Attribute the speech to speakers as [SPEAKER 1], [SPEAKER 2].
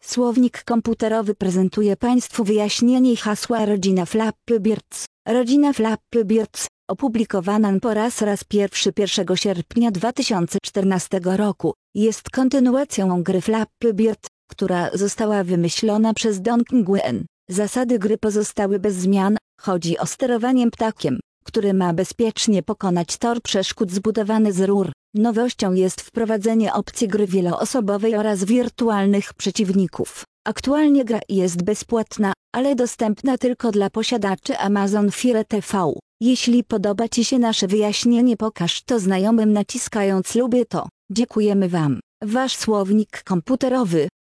[SPEAKER 1] Słownik komputerowy prezentuje Państwu wyjaśnienie hasła rodzina Flappy Birds. Rodzina Flappy Birds, opublikowana po raz pierwszy 1 sierpnia 2014 roku, jest kontynuacją gry Flappy Bird, która została wymyślona przez Don Nguyen. Zasady gry pozostały bez zmian, chodzi o sterowanie ptakiem, który ma bezpiecznie pokonać tor przeszkód zbudowany z rur. Nowością jest wprowadzenie opcji gry wieloosobowej oraz wirtualnych przeciwników. Aktualnie gra jest bezpłatna, ale dostępna tylko dla posiadaczy Amazon Fire TV. Jeśli podoba Ci się nasze wyjaśnienie, pokaż to znajomym naciskając lubię to. Dziękujemy Wam. Wasz słownik komputerowy.